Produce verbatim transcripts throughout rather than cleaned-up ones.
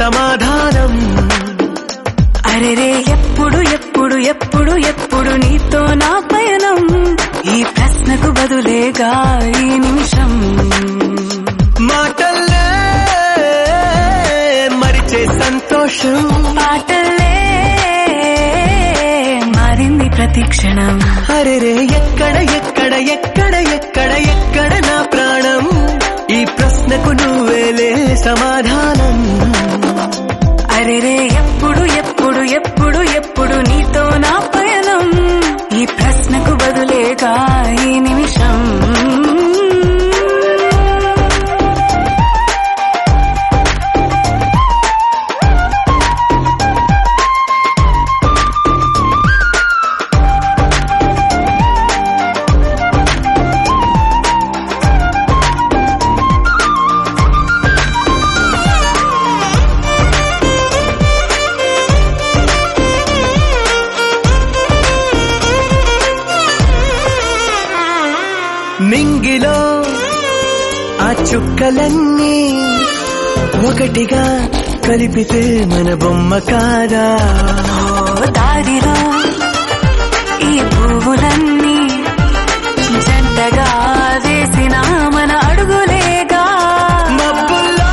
సమాధానం. అరెరే ఎప్పుడు ఎప్పుడు ఎప్పుడు ఎప్పుడు నీతో నా పయనం, ఈ ప్రశ్నకు బదులేగా ఈ నిమిషం. మాటల్లే మరిచే సంతోషం, పాటలే మారింది ప్రతి క్షణం. అరెరే ఎక్కడ ఎక్కడ ఎక్కడ ఎక్కడ ఎక్కడ నా ప్రాణం, ఈ ప్రశ్నకు నువ్వేలే సమాధానం. అరెరే ఎప్పుడు ఎప్పుడు ఎప్పుడు ఎప్పుడు నీతో నా పయనం, ఈ ప్రశ్నకు బదులేగా ఈ నిమిషం. నింగిలో ఆ చుక్కలన్నీ ఒకటిగా కలిపితే మన బొమ్మ కాదా. దారిలో ఈ పువ్వులన్నీ జంటగా వేసిన మన అడుగులేగా. మబ్బుల్లో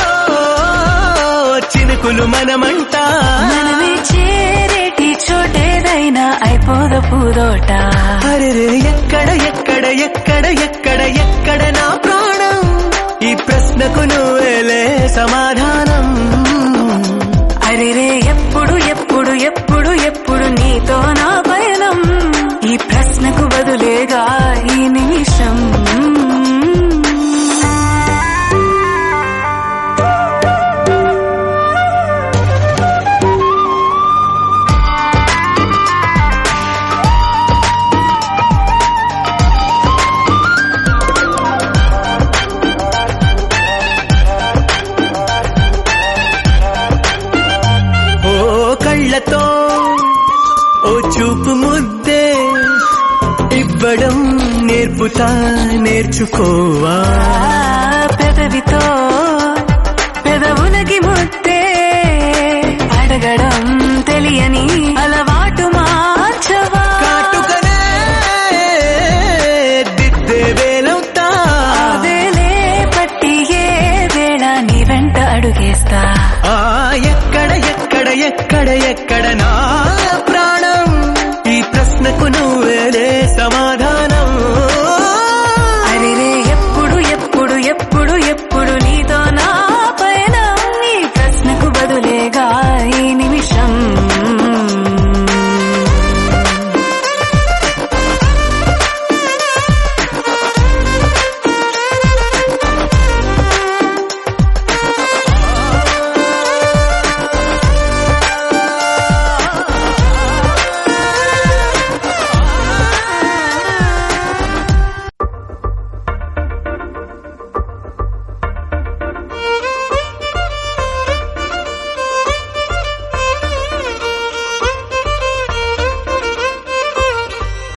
చినుకులు మనమంట, మనమే చేరేటి చోటేదైనా అయిపోద పూదోట. అరెరే ఎక్కడ ఎక్కడ ఎక్కడ ఎక్కడ ఎక్కడ నా ప్రాణం, ఈ ప్రశ్నకు నువ్వేలే సమాధానం. అరెరే ఎప్పుడు ఎప్పుడు ఎప్పుడు ఎప్పుడు నీతో నా పయనం, ఈ ప్రశ్నకు బదులేగా ఈ నిమిషం. కళ్ళతో ఓ చూపు ముద్దే ఇవ్వడం నేర్పుతా నేర్చుకోవా. పెదవితో పెదవులకి ముద్దే అడగడం తెలియని అలవాటు మార్చవా. కాటుకనే దిద్దే వేలవుతా, వేలే పట్టి ఏ వేళ నీ వెంట అడుగేస్తా. ఆ ఎక్కడ ఎక్కడ ఎక్కడ ఎక్కడ